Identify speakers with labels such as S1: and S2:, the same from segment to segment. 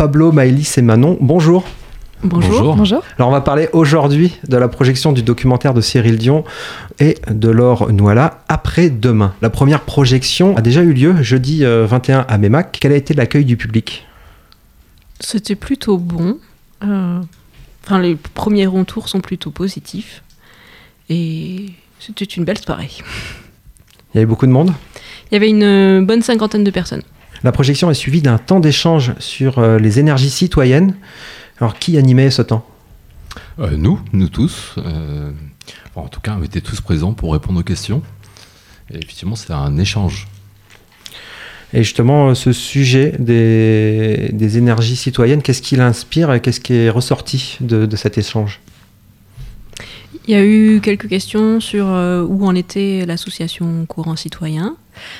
S1: Pablo, Maëlys et Manon. Bonjour.
S2: Bonjour.
S1: Alors on va parler aujourd'hui de la projection du documentaire de Cyril Dion et de Laure Nouala, Après-demain. La première projection a déjà eu lieu jeudi 21 à Meymac. Quel a été l'accueil du public ?
S2: C'était plutôt bon. Les premiers retours sont plutôt positifs. Et c'était une belle soirée.
S1: Il y avait beaucoup de monde ?
S2: Il y avait une bonne 50aine de personnes.
S1: La projection est suivie d'un temps d'échange sur les énergies citoyennes. Alors, qui animait ce temps ?
S3: Nous tous. En tout cas, on était tous présents pour répondre aux questions. Et effectivement, c'est un échange.
S1: Et justement, ce sujet des énergies citoyennes, qu'est-ce qui l'inspire et qu'est-ce qui est ressorti de cet échange ?
S2: Il y a eu quelques questions sur où en était l'association Courant Citoyen,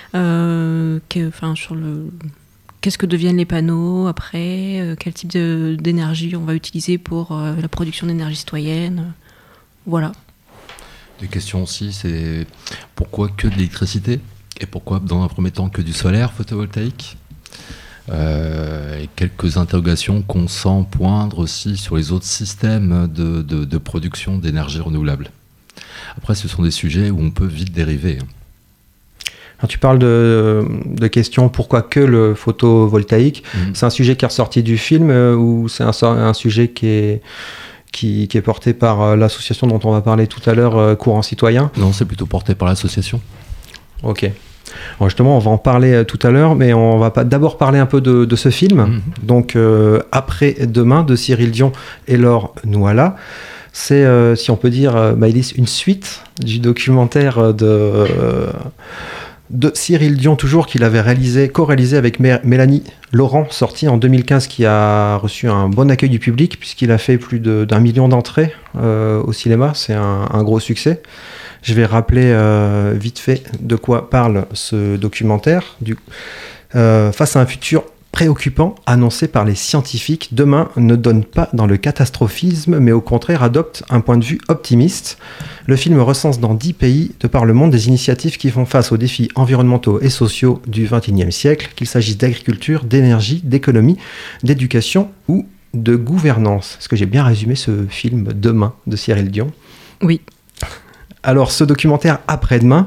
S2: qu'est-ce que deviennent les panneaux après, quel type d'énergie on va utiliser pour la production d'énergie citoyenne, voilà.
S3: Des questions aussi, c'est pourquoi que de l'électricité ? Et pourquoi, dans un premier temps, que du solaire photovoltaïque ? Et quelques interrogations qu'on sent poindre aussi sur les autres systèmes de production d'énergie renouvelable. Après, ce sont des sujets où on peut vite dériver.
S1: Alors, tu parles de questions pourquoi que le photovoltaïque. C'est un sujet qui est ressorti du film ou c'est un sujet qui est porté par l'association dont on va parler tout à l'heure, Courant Citoyen ? Non,
S3: c'est plutôt porté par l'association.
S1: Ok. Alors justement, on va en parler tout à l'heure, mais on va d'abord parler un peu de ce film. Donc, Après-demain, de Cyril Dion et Laure Nouala. C'est, si on peut dire, Maëlys, une suite du documentaire de Cyril Dion, toujours, qu'il avait co-réalisé avec Mélanie Laurent, sorti en 2015, qui a reçu un bon accueil du public, puisqu'il a fait plus d'1 million d'entrées au cinéma. C'est un gros succès. Je vais rappeler vite fait de quoi parle ce documentaire. Face à un futur préoccupant annoncé par les scientifiques, Demain ne donne pas dans le catastrophisme, mais au contraire adopte un point de vue optimiste. Le film recense dans 10 pays de par le monde des initiatives qui font face aux défis environnementaux et sociaux du XXIe siècle, qu'il s'agisse d'agriculture, d'énergie, d'économie, d'éducation ou de gouvernance. Est-ce que j'ai bien résumé ce film Demain de Cyril Dion ?
S2: Oui.
S1: Alors, ce documentaire Après-demain,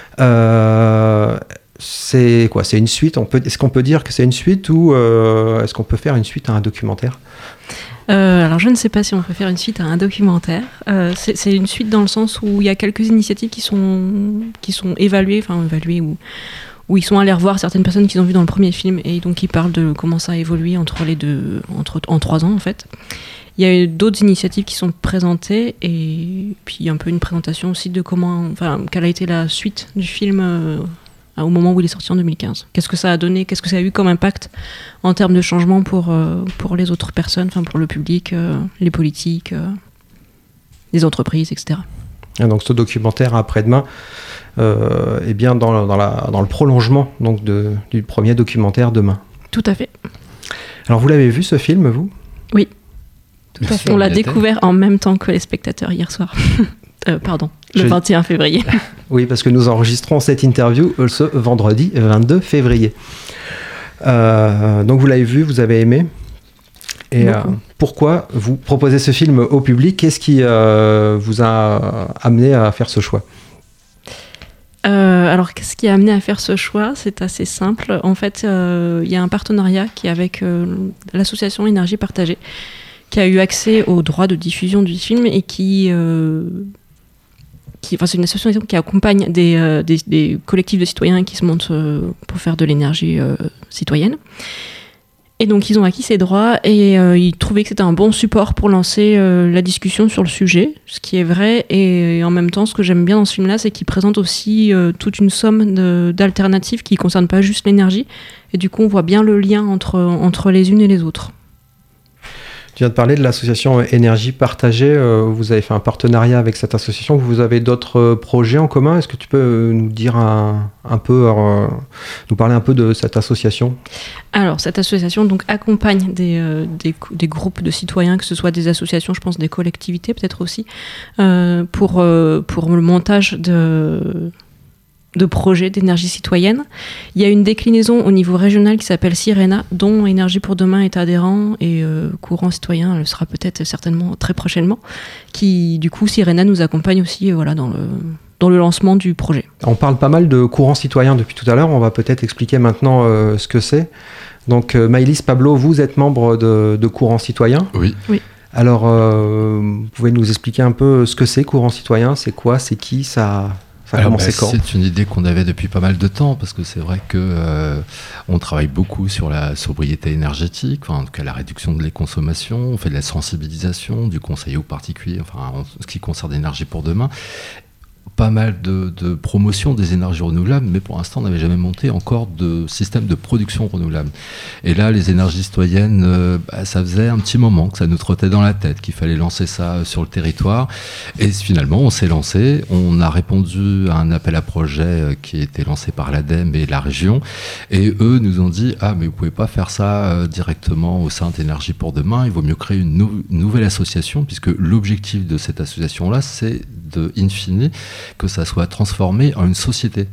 S1: c'est quoi ? C'est une suite ? Est-ce qu'on peut dire que c'est une suite ou est-ce qu'on peut faire une suite à un documentaire ?
S2: Alors, je ne sais pas si on peut faire une suite à un documentaire. C'est une suite dans le sens où il y a quelques initiatives qui sont évaluées où ils sont allés revoir certaines personnes qu'ils ont vues dans le premier film et donc ils parlent de comment ça a évolué entre les deux, en 3 ans en fait. Il y a eu d'autres initiatives qui sont présentées et puis un peu une présentation aussi de quelle a été la suite du film au moment où il est sorti en 2015. Qu'est-ce que ça a donné, qu'est-ce que ça a eu comme impact en termes de changement pour les autres personnes, pour le public, les politiques, les entreprises, etc.
S1: Et donc ce documentaire Après-demain est bien dans le prolongement donc, du premier documentaire Demain.
S2: Tout à fait.
S1: Alors vous l'avez vu ce film, vous ?
S2: Oui. Tout à fait. On l'a découvert en même temps que les spectateurs hier soir. Le 21 février.
S1: Oui, parce que nous enregistrons cette interview ce vendredi 22 février. Donc vous l'avez vu, vous avez aimé. Et pourquoi vous proposez ce film au public ? Qu'est-ce qui vous a amené à faire ce choix ?
S2: Alors, qu'est-ce qui a amené à faire ce choix ? C'est assez simple. En fait, il y a un partenariat qui est avec l'association Énergie Partagée, qui a eu accès aux droits de diffusion du film et c'est une association qui accompagne des collectifs de citoyens qui se montent pour faire de l'énergie citoyenne. Et donc ils ont acquis ces droits et ils trouvaient que c'était un bon support pour lancer la discussion sur le sujet, ce qui est vrai. Et en même temps, ce que j'aime bien dans ce film-là, c'est qu'il présente aussi toute une somme d'alternatives qui ne concernent pas juste l'énergie. Et du coup, on voit bien le lien entre les unes et les autres.
S1: Tu viens de parler de l'association Énergie Partagée. Vous avez fait un partenariat avec cette association. Vous avez d'autres projets en commun. Est-ce que tu peux nous dire nous parler un peu de cette association ?
S2: Alors, cette association donc, accompagne des groupes de citoyens, que ce soit des associations, je pense des collectivités peut-être aussi, pour le montage de projets d'énergie citoyenne. Il y a une déclinaison au niveau régional qui s'appelle Sirena, dont Énergie pour demain est adhérent et Courant citoyen le sera peut-être certainement très prochainement, qui du coup Sirena nous accompagne aussi dans le lancement du projet.
S1: On parle pas mal de Courant citoyen depuis tout à l'heure, on va peut-être expliquer maintenant ce que c'est. Donc Maëlys, Pablo, vous êtes membre de Courant citoyen.
S3: Oui.
S1: Alors, vous pouvez nous expliquer un peu ce que c'est Courant citoyen, c'est quoi, c'est qui, ça a commencé quand ?
S3: C'est une idée qu'on avait depuis pas mal de temps, parce que c'est vrai que on travaille beaucoup sur la sobriété énergétique, en tout cas la réduction de les consommations, on fait de la sensibilisation, du conseil aux particuliers, en ce qui concerne l'énergie pour demain. Pas mal de promotion des énergies renouvelables, mais pour l'instant on n'avait jamais monté encore de système de production renouvelable. Et là les énergies citoyennes, ça faisait un petit moment que ça nous trottait dans la tête, qu'il fallait lancer ça sur le territoire, et finalement on s'est lancé, on a répondu à un appel à projet qui a été lancé par l'ADEME et la région, et eux nous ont dit mais vous pouvez pas faire ça directement au sein d'Énergie pour demain, il vaut mieux créer une nouvelle association, puisque l'objectif de cette association là c'est in fine que ça soit transformé en une société.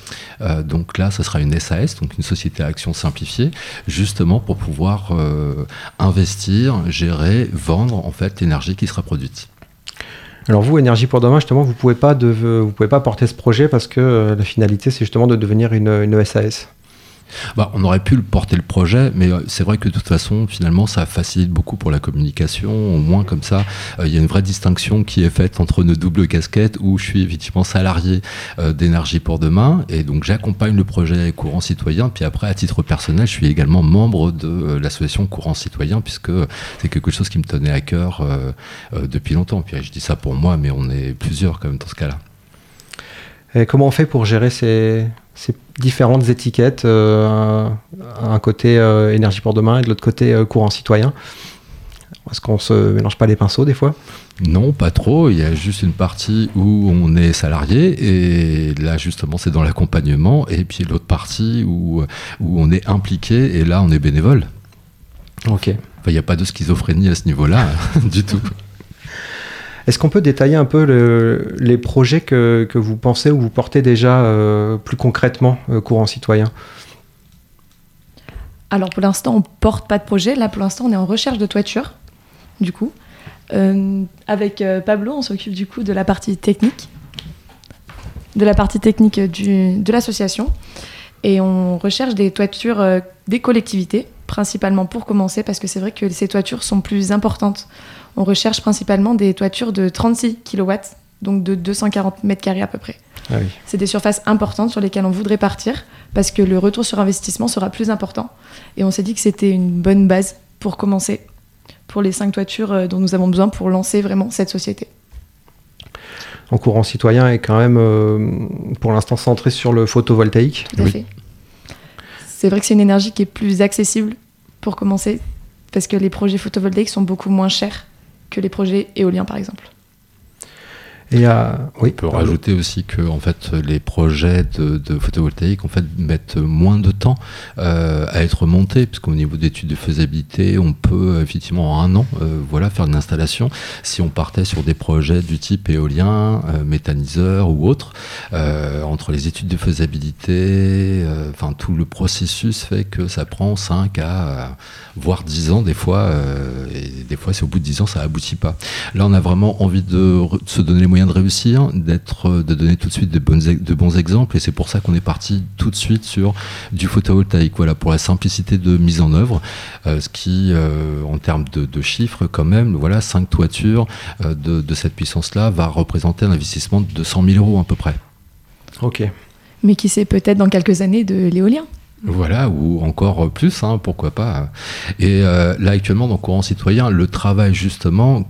S3: Donc là, ce sera une SAS, donc une société à action simplifiée, justement pour pouvoir investir, gérer, vendre en fait l'énergie qui sera produite.
S1: Alors vous, Énergie pour demain, justement, vous pouvez pas porter ce projet parce que la finalité, c'est justement de devenir une SAS.
S3: On aurait pu porter le projet, mais c'est vrai que de toute façon, finalement, ça facilite beaucoup pour la communication. Au moins, comme ça, il y a une vraie distinction qui est faite entre nos doubles casquettes, où je suis effectivement salarié d'Énergie pour demain, et donc j'accompagne le projet Courant citoyen. Puis après, à titre personnel, je suis également membre de l'association Courant citoyen, puisque c'est quelque chose qui me tenait à cœur depuis longtemps. Puis je dis ça pour moi, mais on est plusieurs quand même dans ce cas-là.
S1: Et comment on fait pour gérer ces différentes étiquettes, un côté Énergie pour demain et de l'autre côté Courant citoyen? Est-ce qu'on se mélange pas les pinceaux des fois?
S3: Non, pas trop. Il y a juste une partie où on est salarié, et là justement c'est dans l'accompagnement, et puis l'autre partie où on est impliqué, et là on est bénévole.
S1: Ok.
S3: Il n'y a pas de schizophrénie à ce niveau-là du tout.
S1: Est-ce qu'on peut détailler un peu les projets que vous pensez ou vous portez déjà plus concrètement, Courant citoyen?
S4: Alors pour l'instant, on ne porte pas de projet. Là, pour l'instant, on est en recherche de toiture, du coup. Avec Pablo, on s'occupe du coup de la partie technique. De l'association. Et on recherche des toitures des collectivités, principalement pour commencer, parce que c'est vrai que ces toitures sont plus importantes. On recherche principalement des toitures de 36 kW, donc de 240 mètres carrés à peu près.
S1: Ah oui.
S4: C'est des surfaces importantes sur lesquelles on voudrait partir, parce que le retour sur investissement sera plus important. Et on s'est dit que c'était une bonne base pour commencer, pour les 5 toitures dont nous avons besoin pour lancer vraiment cette société.
S1: Donc Courant citoyen est quand même pour l'instant centré sur le photovoltaïque.
S4: Tout à fait. C'est vrai que c'est une énergie qui est plus accessible pour commencer, parce que les projets photovoltaïques sont beaucoup moins chers que les projets éoliens par exemple.
S1: Et oui,
S3: on peut rajouter aussi que en fait, les projets de photovoltaïque en fait, mettent moins de temps à être montés, puisqu'au niveau d'études de faisabilité, on peut effectivement en 1 an faire une installation. Si on partait sur des projets du type éolien, méthaniseur ou autre, entre les études de faisabilité, tout le processus fait que ça prend 5 à voire 10 ans des fois, et des fois c'est au bout de 10 ans ça aboutit pas. Là on a vraiment envie de se donner les moyens de réussir, de donner tout de suite de bons exemples, et c'est pour ça qu'on est parti tout de suite sur du photovoltaïque, pour la simplicité de mise en œuvre, ce qui en termes de chiffres quand même, 5 toitures de cette puissance-là va représenter un investissement de 100 000 € à peu près.
S1: Ok.
S4: Mais qui sait, peut-être dans quelques années de l'éolien.
S3: Ou encore plus, pourquoi pas. Et là, actuellement, dans Courant citoyen, le travail, justement,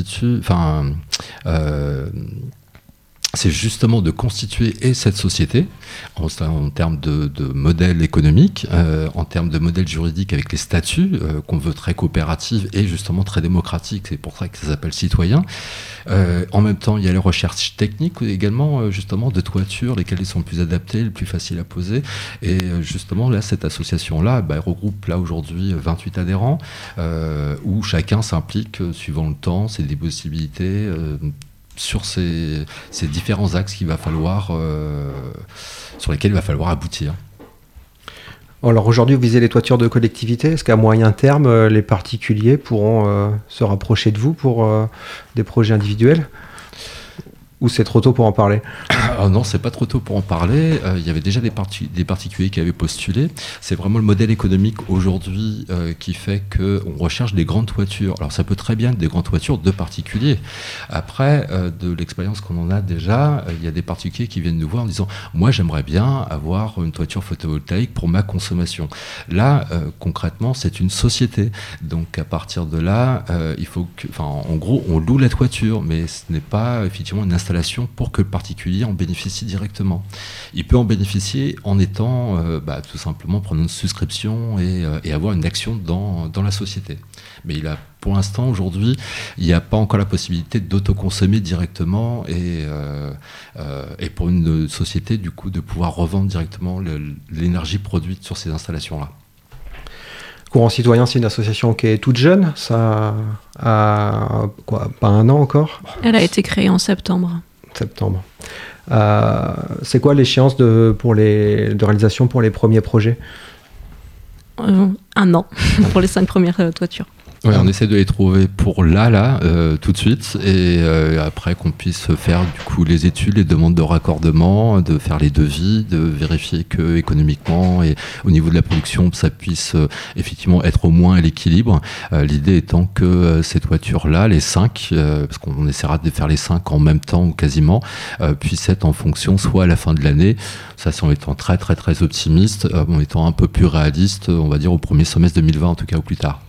S3: c'est justement de constituer cette société en termes de modèle économique, en termes de modèle juridique avec les statuts qu'on veut très coopératifs et justement très démocratiques, c'est pour ça que ça s'appelle citoyen. En même temps, il y a les recherches techniques également, justement, de toitures, lesquelles sont plus adaptées, les plus faciles à poser. Et justement, là, cette association-là, elle regroupe là aujourd'hui 28 adhérents, où chacun s'implique suivant le temps, c'est des possibilités sur ces différents axes sur lesquels il va falloir aboutir.
S1: Alors aujourd'hui, vous visez les toitures de collectivité. Est-ce qu'à moyen terme, les particuliers pourront se rapprocher de vous pour des projets individuels ? Ou c'est trop tôt pour en parler ?
S3: Non, c'est pas trop tôt pour en parler. Il y avait déjà des particuliers qui avaient postulé. C'est vraiment le modèle économique aujourd'hui qui fait qu'on recherche des grandes toitures. Alors ça peut très bien être des grandes toitures de particuliers. Après, de l'expérience qu'on en a déjà, il y a des particuliers qui viennent nous voir en disant « Moi, j'aimerais bien avoir une toiture photovoltaïque pour ma consommation ». Là, concrètement, c'est une société. Donc à partir de là, il faut que, en gros, on loue la toiture, mais ce n'est pas effectivement une installation pour que le particulier en bénéficie directement. Il peut en bénéficier en étant tout simplement prendre une souscription et avoir une action dans la société. Mais pour l'instant, aujourd'hui, il n'y a pas encore la possibilité d'autoconsommer directement et pour une société, du coup, de pouvoir revendre directement l'énergie produite sur ces installations-là.
S1: Courant Citoyen, c'est une association qui est toute jeune. Ça a pas un an encore ?
S2: Elle a été créée en septembre.
S1: C'est quoi l'échéance de réalisation pour les premiers projets ?
S2: Un an pour les 5 premières toitures.
S3: Ouais, on essaie de les trouver pour là, tout de suite, et après qu'on puisse faire du coup les études, les demandes de raccordement, de faire les devis, de vérifier que économiquement et au niveau de la production, ça puisse effectivement être au moins à l'équilibre. L'idée étant que ces toitures-là, les 5, parce qu'on essaiera de faire les 5 en même temps ou quasiment, puissent être en fonction soit à la fin de l'année, ça c'est en étant très très très optimiste, en étant un peu plus réaliste, on va dire au premier semestre 2020 en tout cas ou plus tard.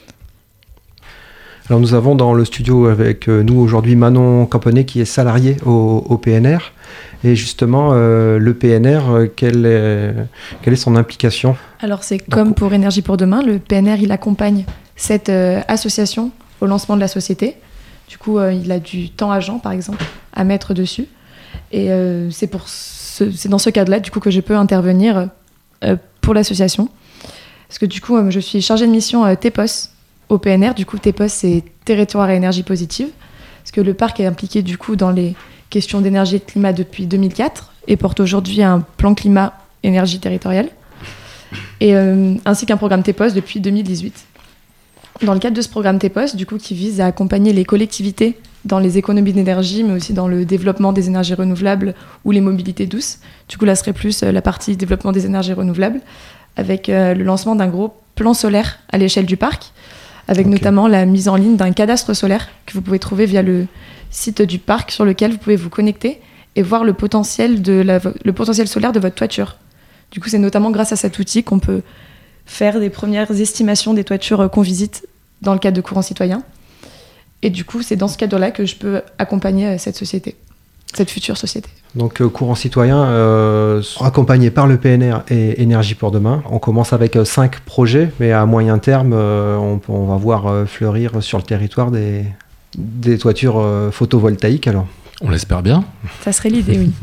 S1: Alors nous avons dans le studio avec nous aujourd'hui Manon Camponnet qui est salariée au PNR. Et justement, le PNR, quelle est son implication ?
S4: Alors c'est comme pour Énergie pour demain, le PNR il accompagne cette association au lancement de la société. Du coup, il a du temps agent par exemple à mettre dessus. Et c'est dans ce cadre-là du coup que je peux intervenir pour l'association. Parce que du coup, je suis chargée de mission TEPOS au PNR. Du coup, TEPOS, c'est Territoire à énergie positive. Parce que le parc est impliqué du coup dans les questions d'énergie et de climat depuis 2004 et porte aujourd'hui un plan climat-énergie territorial. Et ainsi qu'un programme TEPOS depuis 2018. Dans le cadre de ce programme TEPOS, du coup, qui vise à accompagner les collectivités dans les économies d'énergie, mais aussi dans le développement des énergies renouvelables ou les mobilités douces. Du coup, là serait plus la partie développement des énergies renouvelables, avec le lancement d'un gros plan solaire à l'échelle du parc, avec notamment la mise en ligne d'un cadastre solaire que vous pouvez trouver via le site du parc, sur lequel vous pouvez vous connecter et voir le potentiel solaire de votre toiture. Du coup, c'est notamment grâce à cet outil qu'on peut faire des premières estimations des toitures qu'on visite dans le cadre de Courant Citoyen. Et du coup, c'est dans ce cadre-là que je peux accompagner cette future société.
S1: Donc Courant Citoyen, accompagné par le PNR et Énergie pour demain. On commence avec 5 projets, mais à moyen terme, on va voir fleurir sur le territoire des toitures photovoltaïques alors.
S3: On l'espère bien.
S4: Ça serait l'idée, oui.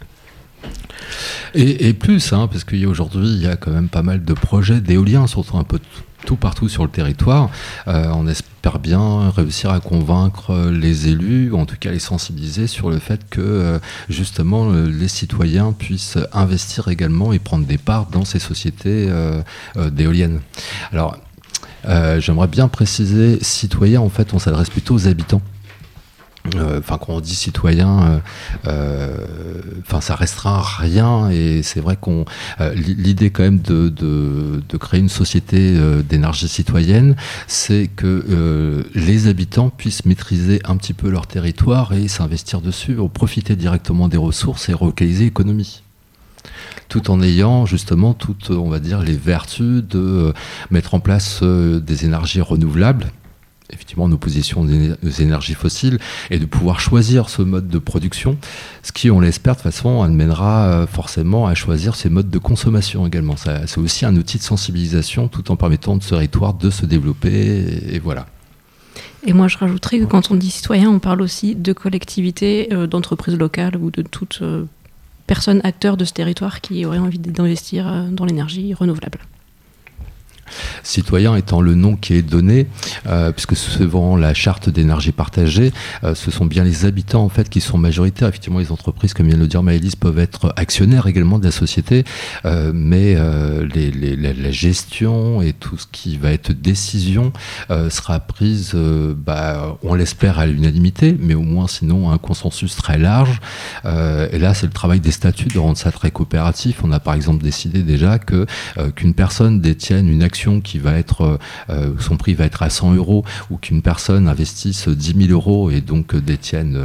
S3: Et plus, parce qu'aujourd'hui, il y a quand même pas mal de projets d'éoliens, surtout un peu tout partout sur le territoire. On espère bien réussir à convaincre les élus, ou en tout cas les sensibiliser sur le fait que justement les citoyens puissent investir également et prendre des parts dans ces sociétés d'éoliennes. Alors, j'aimerais bien préciser, citoyens, en fait, on s'adresse plutôt aux habitants. Quand on dit citoyen, ça restreint rien, et c'est vrai qu'on l'idée quand même de créer une société d'énergie citoyenne, c'est que les habitants puissent maîtriser un petit peu leur territoire et s'investir dessus, profiter directement des ressources et relocaliser l'économie. Tout en ayant justement toutes, on va dire, les vertus de mettre en place des énergies renouvelables, effectivement en opposition aux énergies fossiles, et de pouvoir choisir ce mode de production, ce qui, on l'espère, de toute façon, amènera forcément à choisir ces modes de consommation également. C'est aussi un outil de sensibilisation, tout en permettant de ce territoire de se développer, et voilà.
S2: Et moi, je rajouterais que quand on dit citoyen, on parle aussi de collectivités, d'entreprises locales ou de toute personne acteur de ce territoire qui aurait envie d'investir dans l'énergie renouvelable.
S3: Citoyen étant le nom qui est donné, puisque suivant la charte d'énergie partagée, ce sont bien les habitants en fait qui sont majoritaires. Effectivement, les entreprises, comme vient de le dire Maëlys, peuvent être actionnaires également de la société, mais la gestion et tout ce qui va être décision sera prise, on l'espère à l'unanimité, mais au moins sinon un consensus très large. Et là, c'est le travail des statuts de rendre ça très coopératif. On a par exemple décidé déjà qu'une personne détienne une action qui va être, son prix va être à 100 €, ou qu'une personne investisse 10 000 € et donc détienne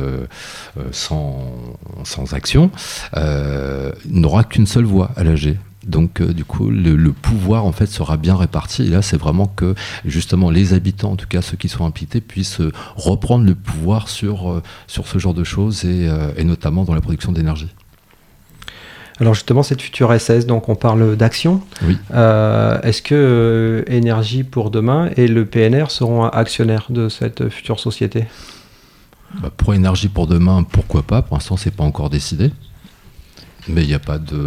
S3: 100 actions, n'aura qu'une seule voix à l'AG. Donc du coup le pouvoir en fait sera bien réparti, et là c'est vraiment que justement les habitants, en tout cas ceux qui sont impliqués, puissent reprendre le pouvoir sur ce genre de choses, et notamment dans la production d'énergie.
S1: Alors justement, cette future SAS, donc on parle d'action.
S3: Oui.
S1: Est-ce que Énergie pour demain et le PNR seront actionnaires de cette future société ?
S3: Pour Énergie pour demain, pourquoi pas ? Pour l'instant, c'est pas encore décidé, mais il n'y a pas de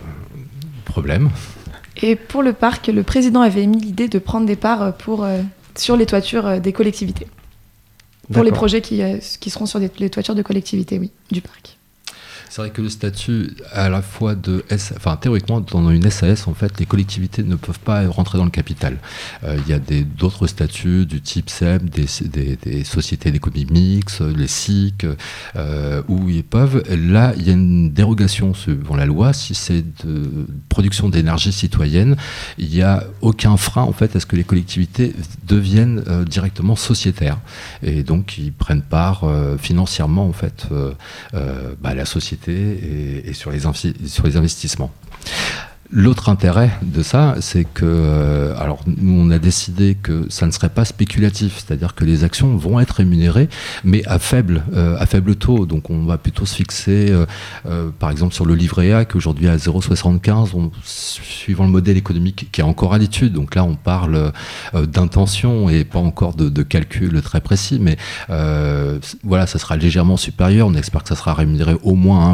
S3: problème.
S4: Et pour le parc, le président avait émis l'idée de prendre des parts sur les toitures des collectivités. Pour les projets qui seront sur les toitures de collectivités, oui, du parc.
S3: C'est vrai que le statut, à la fois théoriquement, dans une SAS, en fait, les collectivités ne peuvent pas rentrer dans le capital. Il y a d'autres statuts du type SEM, des sociétés d'économie mixte, les SIC, où ils peuvent. Là, il y a une dérogation selon la loi. Si c'est de production d'énergie citoyenne, il n'y a aucun frein, en fait, à ce que les collectivités deviennent directement sociétaires. Et donc, ils prennent part financièrement, en fait, à la société et sur les investissements. L'autre intérêt de ça, c'est que, alors nous on a décidé que ça ne serait pas spéculatif, c'est-à-dire que les actions vont être rémunérées, mais à faible taux. Donc on va plutôt se fixer, par exemple sur le livret A, qui aujourd'hui est à 0,75, suivant le modèle économique qui est encore à l'étude. Donc là on parle d'intention et pas encore de calcul très précis, mais voilà, ça sera légèrement supérieur. On espère que ça sera rémunéré au moins à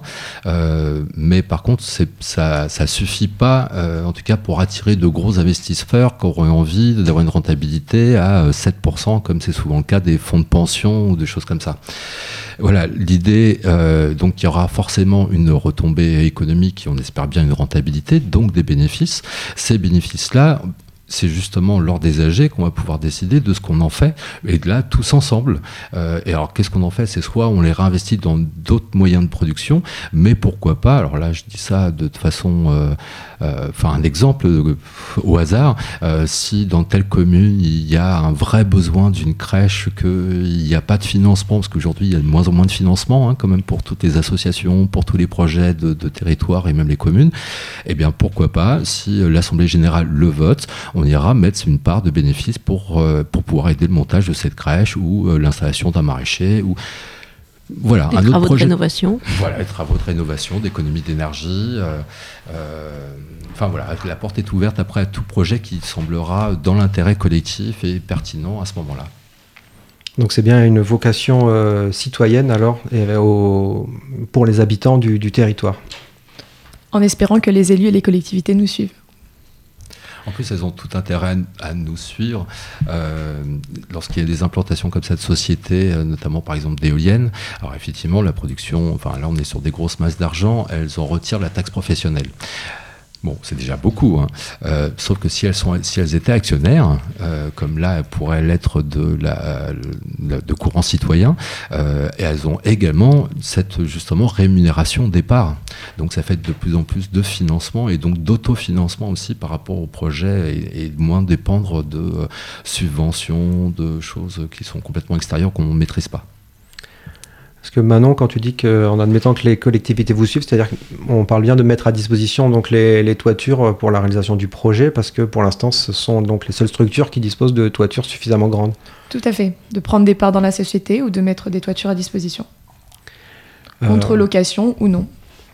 S3: 1%, mais par contre ça suffit pas, en tout cas pour attirer de gros investisseurs qui auraient envie d'avoir une rentabilité à 7%, comme c'est souvent le cas des fonds de pension ou des choses comme ça. Voilà, l'idée, donc il y aura forcément une retombée économique et on espère bien une rentabilité, donc des bénéfices. Ces bénéfices-là, c'est justement lors des AG qu'on va pouvoir décider de ce qu'on en fait, et de là, tous ensemble. Et alors, qu'est-ce qu'on en fait ? C'est soit on les réinvestit dans d'autres moyens de production, mais pourquoi pas, alors là, je dis ça de façon... un exemple au hasard, si dans telle commune, il y a un vrai besoin d'une crèche, qu'il n'y a pas de financement, parce qu'aujourd'hui, il y a de moins en moins de financement, quand même, pour toutes les associations, pour tous les projets de territoire et même les communes, eh bien, pourquoi pas, si l'Assemblée générale le vote, on ira mettre une part de bénéfice pour pouvoir aider le montage de cette crèche ou l'installation d'un maraîcher ou voilà,
S2: un autre projet de rénovation.
S3: Voilà, les travaux de rénovation, d'économie d'énergie. Voilà, la porte est ouverte après à tout projet qui semblera dans l'intérêt collectif et pertinent à ce moment-là.
S1: Donc c'est bien une vocation citoyenne alors pour les habitants du territoire. En espérant que les élus et les collectivités nous suivent.
S3: En plus, elles ont tout intérêt à nous suivre. Lorsqu'il y a des implantations comme ça de sociétés, notamment par exemple d'éoliennes, alors effectivement, la production, là on est sur des grosses masses d'argent, elles en retirent la taxe professionnelle. Bon, c'est déjà beaucoup, sauf que si elles étaient actionnaires, comme là, elles pourraient l'être de courant citoyen, et elles ont également cette justement rémunération des parts. Donc ça fait de plus en plus de financement et donc d'autofinancement aussi par rapport au projet et moins dépendre de subventions, de choses qui sont complètement extérieures qu'on ne maîtrise pas.
S1: Parce que Manon, quand tu dis qu'en admettant que les collectivités vous suivent, c'est-à-dire qu'on parle bien de mettre à disposition donc les toitures pour la réalisation du projet, parce que pour l'instant, ce sont donc les seules structures qui disposent de toitures suffisamment grandes.
S4: Tout à fait. De prendre des parts dans la société ou de mettre des toitures à disposition. Contre location ou non.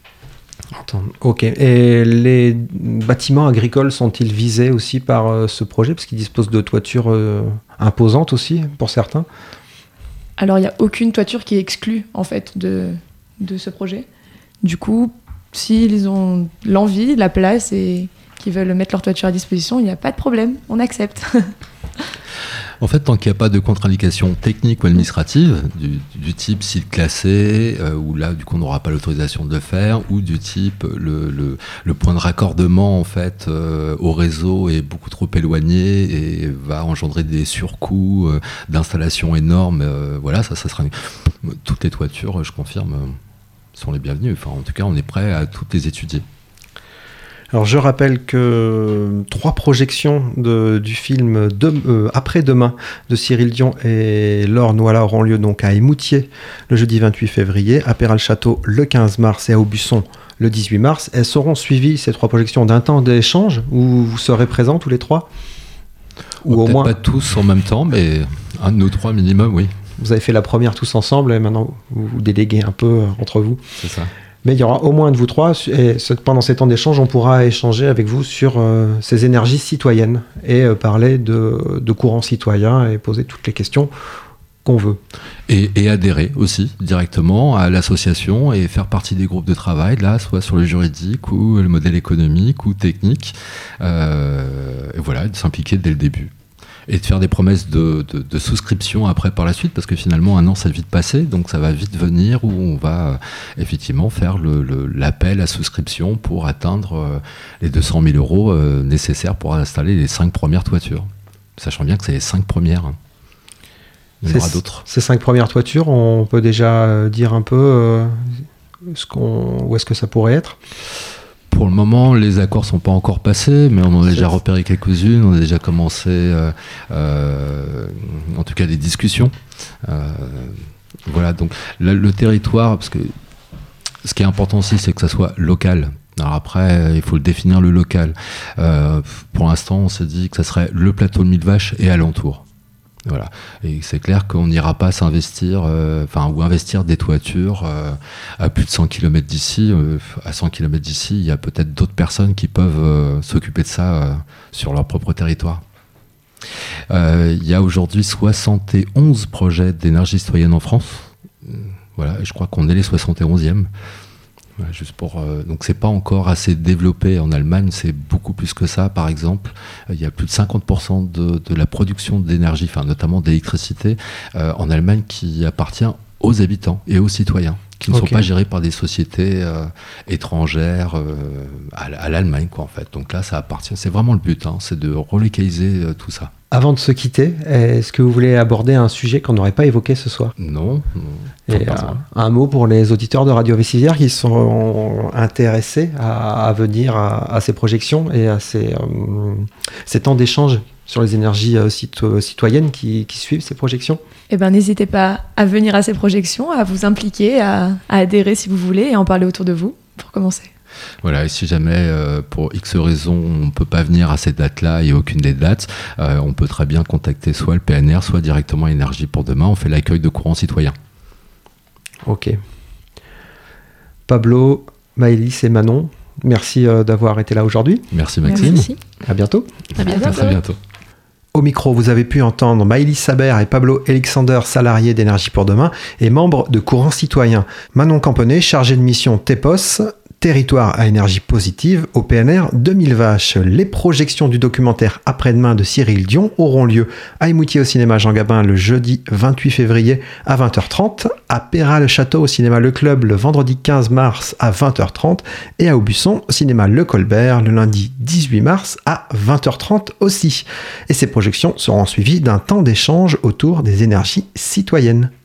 S1: Ok. Et les bâtiments agricoles sont-ils visés aussi par ce projet, parce qu'ils disposent de toitures imposantes aussi, pour certains ?
S4: Alors, il n'y a aucune toiture qui est exclue, en fait, de ce projet. Du coup, s'ils ont l'envie, la place et qui veulent mettre leur toiture à disposition, il n'y a pas de problème, on accepte.
S3: En fait, tant qu'il n'y a pas de contre-indication technique ou administrative, du type site classé, où là, du coup, on n'aura pas l'autorisation de le faire, ou du type le point de raccordement, en fait, au réseau est beaucoup trop éloigné et va engendrer des surcoûts d'installation énormes. Voilà, ça sera... Toutes les toitures, je confirme, sont les bienvenues. Enfin, en tout cas, on est prêt à toutes les étudier.
S1: Alors je rappelle que 3 projections du film Après-demain de Cyril Dion et Laure Noila auront lieu donc à Émoutier le jeudi 28 février, à Péral-Château le 15 mars et à Aubusson le 18 mars. Elles seront suivies, ces 3 projections, d'un temps d'échange où vous serez présents tous les 3 ? Ou au moins
S3: pas tous en même temps, mais un de nos 3 minimum, oui.
S1: Vous avez fait la première tous ensemble et maintenant vous déléguez un peu entre vous.
S3: C'est ça.
S1: Mais il y aura au moins de vous 3, et pendant ces temps d'échange, on pourra échanger avec vous sur ces énergies citoyennes et parler de courants citoyens et poser toutes les questions qu'on veut.
S3: Et adhérer aussi directement à l'association et faire partie des groupes de travail, là, soit sur le juridique ou le modèle économique ou technique. Et voilà, de s'impliquer dès le début. Et de faire des promesses de souscription après par la suite, parce que finalement un an ça va vite passer, donc ça va vite venir où on va effectivement faire l'appel à souscription pour atteindre les 200 000 euros nécessaires pour installer les 5 premières toitures. Sachant bien que c'est les 5 premières. Il y en aura d'autres.
S1: Ces 5 premières toitures, on peut déjà dire un peu où est-ce que ça pourrait être ?
S3: Pour le moment, les accords ne sont pas encore passés, mais on en a déjà repéré quelques-unes, on a déjà commencé, en tout cas, des discussions. Voilà, donc le territoire, parce que ce qui est important aussi, c'est que ça soit local. Alors après, il faut le définir, le local. Pour l'instant, on s'est dit que ça serait le plateau de Millevaches et alentour. Voilà. Et c'est clair qu'on n'ira pas s'investir, ou investir des toitures à plus de 100 km d'ici. À 100 km d'ici, il y a peut-être d'autres personnes qui peuvent s'occuper de ça sur leur propre territoire. Il y a aujourd'hui 71 projets d'énergie citoyenne en France. Voilà, et je crois qu'on est les 71e. Ouais, juste pour, donc c'est pas encore assez développé. En Allemagne, c'est beaucoup plus que ça. Par exemple, il y a plus de 50% de la production d'énergie, notamment d'électricité, en Allemagne qui appartient aux habitants et aux citoyens, qui ne sont pas gérés par des sociétés étrangères à l'Allemagne, quoi, en fait. Donc là, ça appartient. C'est vraiment le but, c'est de relocaliser tout ça.
S1: Avant de se quitter, est-ce que vous voulez aborder un sujet qu'on n'aurait pas évoqué ce soir ?
S3: Non.
S1: Et un mot pour les auditeurs de Radio Vessivière qui sont intéressés à venir à ces projections et à ces temps d'échange sur les énergies citoyennes qui suivent ces projections ?
S4: Eh ben, n'hésitez pas à venir à ces projections, à vous impliquer, à adhérer si vous voulez et à en parler autour de vous pour commencer.
S3: Voilà, et si jamais, pour X raisons, on ne peut pas venir à cette date-là et aucune des dates, on peut très bien contacter soit le PNR, soit directement Énergie pour demain. On fait l'accueil de courants citoyens. Ok.
S1: Pablo, Maëlys et Manon, merci d'avoir été là aujourd'hui.
S3: Merci Maxime.
S2: Merci.
S1: À bientôt.
S2: À bientôt.
S3: À très bientôt.
S1: Au micro, vous avez pu entendre Maëlys Saber et Pablo Alexander, salariés d'Énergie pour demain et membres de Courant Citoyen. Manon Camponnet, chargée de mission TEPOS, Territoire à énergie positive, au PNR de Millevaches. Les projections du documentaire Après-demain de Cyril Dion auront lieu à Émoutier au cinéma Jean Gabin le jeudi 28 février à 20h30, à Péral-Château au cinéma Le Club le vendredi 15 mars à 20h30 et à Aubusson au cinéma Le Colbert le lundi 18 mars à 20h30 aussi. Et ces projections seront suivies d'un temps d'échange autour des énergies citoyennes.